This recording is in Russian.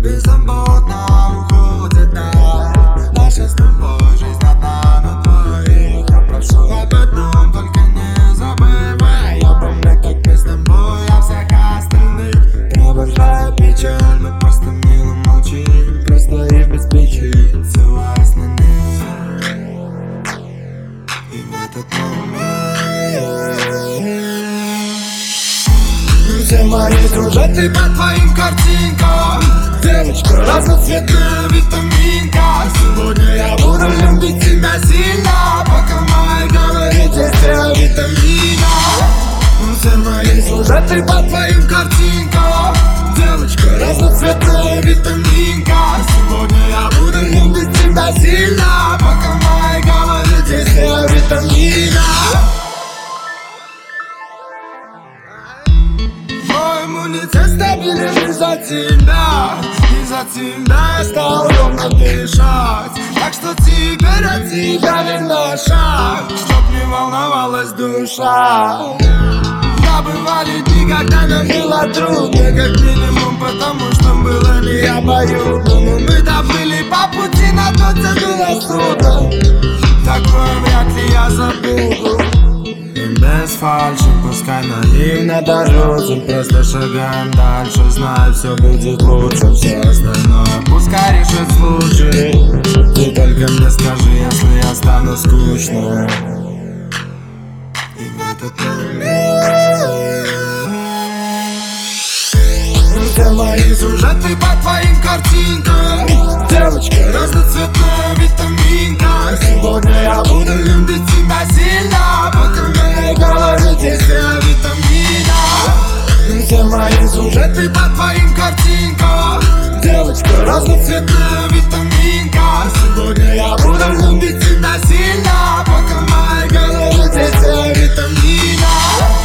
беззаботно уходит, да. Наша с тобой жизнь одна на двоих. Я прошу об одном, только не забывай. Я помню, как мы с тобой, а всех остальных провожая печаль. Мы просто мило молчим, просто и без причин, ссылаясь на них. И в этот момент все мои сюжеты по твоим картинкам. Девочка разноцветная витаминка. Сегодня я буду любить тебя сильно, пока в моей голове есть витамина. Все мои сюжеты по твоим картинкам. Девочка разноцветная витаминка. Сегодня я буду любить тебя сильно, пока в моей голове есть витамина. Мой иммунитет стабилен из-за тебя. Из-за тебя я стал ровно дышать. Так что теперь от тебя верно шаг, чтоб не волновалась душа. Да, бывали дни, когда нам было трудно, как минимум, потому что было не обоюдно. Но мы доплыли по пути, на тот было судно. Такое вряд ли я забуду. И без фальши, пускай наивно дорожим, просто шагаем дальше, знаю, все будет лучше. Все остальное пускай решит случай. Ты только мне скажи, если я стану скучным. И в этот момент все мои сюжеты по твоим картинкам. Девочка разноцветная витаминка. Сегодня я буду любить тебя сильно, пока в моей голове есть витамина. Все мои сюжеты по твоим картинкам. Девочка разноцветная витаминка. Сегодня я буду любить тебя сильно, пока в моей голове есть витамина.